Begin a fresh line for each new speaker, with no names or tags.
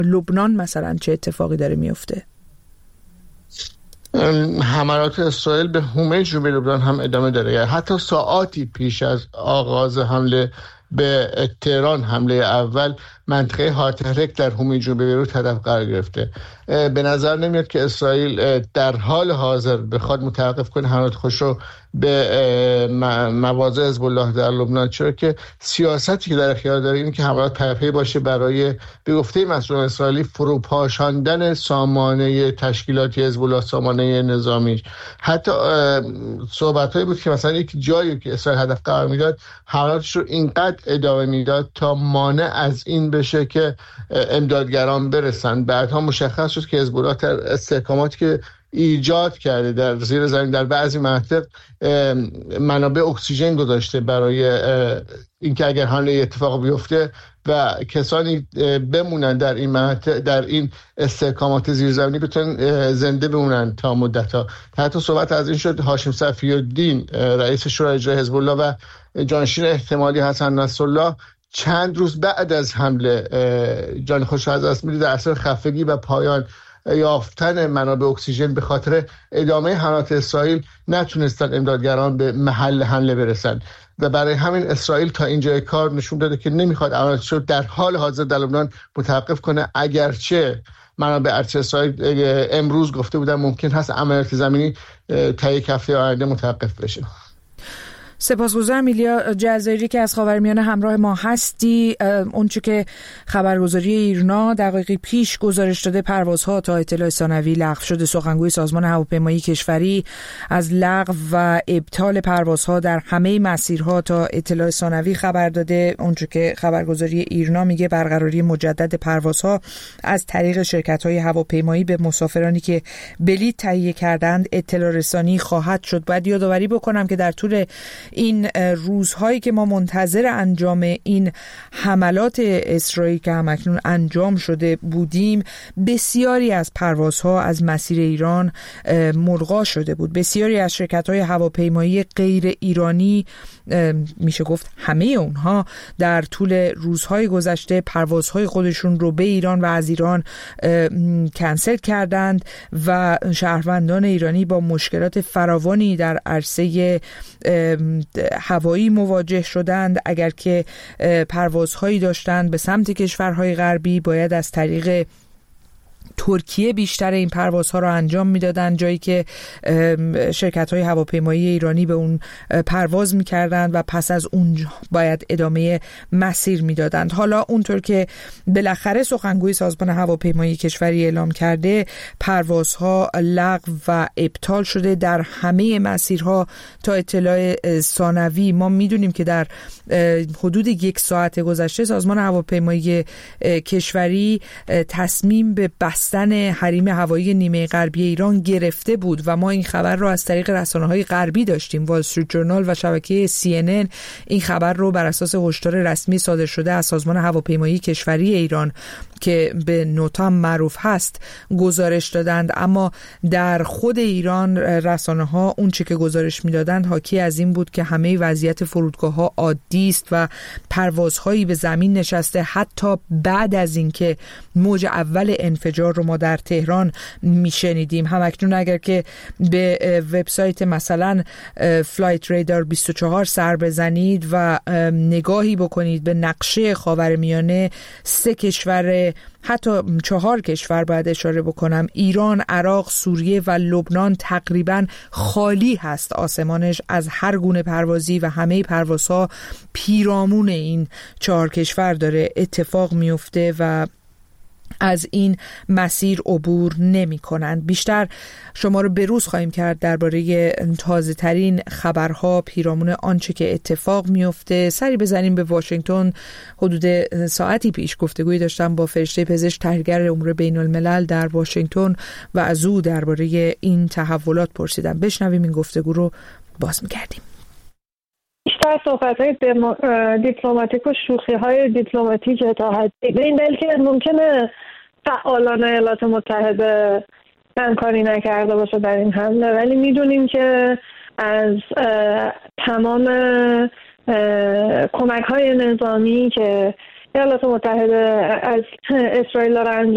لبنان مثلا چه اتفاقی داره میفته؟
حملات اسرائیل به حومه جنوبی لبنان هم ادامه داره. یعنی حتی ساعاتی پیش از آغاز حمله به تهران، حمله اول، منطقه هارتهرک در حومه جنوبی بیروت هدف قرار گرفته. به نظر نمیاد که اسرائیل در حال حاضر بخواد متوقف کنه حملات خودش رو به مواضع حزب الله در لبنان، چرا که سیاستی که در اختیار داره اینه که حملات پیاپی باشه برای به گفته مسئولان اسرائیلی فروپاشاندن سامانه تشکیلاتی حزب الله، سامانه نظامی. حتی صحبتایی بود که مثلا یک جایی که اسرائیل هدف قرار میداد حملاتش رو اینقدر ادامه میداد تا مانع از این بشه که امدادگران برسن. بعدها مشخص شد که حزب الله در استحکاماتی که ایجاد کرده در زیر زمین در بعضی مناطق منابع اکسیژن گذاشته برای اینکه اگر حمله اتفاق بیفته و کسانی بمونن در این مناطق، در این استحکامات زیرزمینی، بتونن زنده بمونن تا مدت‌ها. حتی صحبت از این شد هاشم صفی‌الدین رئیس شورای اجرایی حزب الله و جانشین احتمالی حسن نصرالله چند روز بعد از حمله جان خودش از دست می‌داد در اثر خفگی و پایان یافتن منابع اکسیژن. به خاطر ادامه حملات اسرائیل نتونستن امدادگران به محل حمله برسن و برای همین اسرائیل تا اینجای کار نشون داده که نمیخواد عملیاتش رو در حال حاضر در لبنان متوقف کنه، اگرچه منابع ارتش اسرائیل امروز گفته بودن ممکن هست عملیات زمینی تا یک هفته آینده متوقف بشه.
سپاسگزارم ایلیا جزایری که از خاورمیانه همراه ما هستی. اونچه که خبرگزاری ایرنا دقایقی پیش گزارش داده، پروازها تا اطلاع ثانوی لغو شده. سخنگوی سازمان هواپیمایی کشوری از لغو و ابطال پروازها در همه مسیرها تا اطلاع ثانوی خبر داده. اونچه که خبرگزاری ایرنا میگه برقراری مجدد پروازها از طریق شرکت‌های هواپیمایی به مسافرانی که بلیط تهیه کردند اطلاع رسانی خواهد شد. باید یادآوری بکنم که در طول این روزهایی که ما منتظر انجام این حملات اسرائیل که همکنون انجام شده بودیم، بسیاری از پروازها از مسیر ایران ملغا شده بود. بسیاری از شرکت‌های هواپیمایی غیر ایرانی، میشه گفت همه اونها، در طول روزهای گذشته پروازهای خودشون رو به ایران و از ایران کنسل کردند و شهروندان ایرانی با مشکلات فراوانی در عرصه هوایی مواجه شدند. اگر که پروازهایی داشتند به سمت کشورهای غربی، باید از طریق ترکیه بیشتر این پروازها رو انجام میدادن، جایی که شرکت‌های هواپیمایی ایرانی به اون پرواز میکردند و پس از اون باید ادامه مسیر میدادند. حالا اونطور که بالاخره سخنگوی سازمان هواپیمایی کشوری اعلام کرده، پروازها لغو و ابطال شده در همه مسیرها تا اطلاع ثانوی. ما میدونیم که در حدود 1 ساعت گذشته سازمان هواپیمایی کشوری تصمیم به بستن حریم هوایی نیمه غربی ایران گرفته بود و ما این خبر رو از طریق رسانه‌های غربی داشتیم. وال استریت جورنال و شبکه CNN این خبر رو بر اساس هشدار رسمی صادر شده از سازمان هواپیمایی کشوری ایران که به نوتام معروف هست گزارش دادند. اما در خود ایران رسانه‌ها اون چی که گزارش میدادند حاکی از این بود که همه وضعیت فرودگاه‌ها عادی است و پروازهایی به زمین نشسته. حتی بعد از اینکه موج اول انفجار رو ما در تهران میشنیدیم، همکنون اگر که به وبسایت مثلا فلایت رادار 24 سر بزنید و نگاهی بکنید به نقشه خاورمیانه، 3 کشور، حتی 4 کشور باید اشاره بکنم، ایران، عراق، سوریه و لبنان، تقریبا خالی هست آسمانش از هر گونه پروازی و همه پروازها پیرامون این 4 کشور داره اتفاق میفته و از این مسیر عبور نمی کنند. بیشتر شما رو بروز خواهیم کرد درباره تازه ترین خبرها پیرامون آنچه که اتفاق میفته. سری بزنیم به واشنگتن. حدود ساعتی پیش گفتگویی داشتم با فرشته پزشک تحلیلگر امور بین الملل در واشنگتن و از او درباره این تحولات پرسیدم. بشنویم این گفتگو رو باز می‌گردیم.
بیشتر صحبت‌های دیپلماتیک و شوخی‌های دیپلماتیک تا حدی به این دلیل که ممکنه فعالان ایالات متحده همکاری نکرده باشه در این حمله، ولی میدونیم که از تمام کمک‌های نظامی که ایالات متحده از اسرائیل داره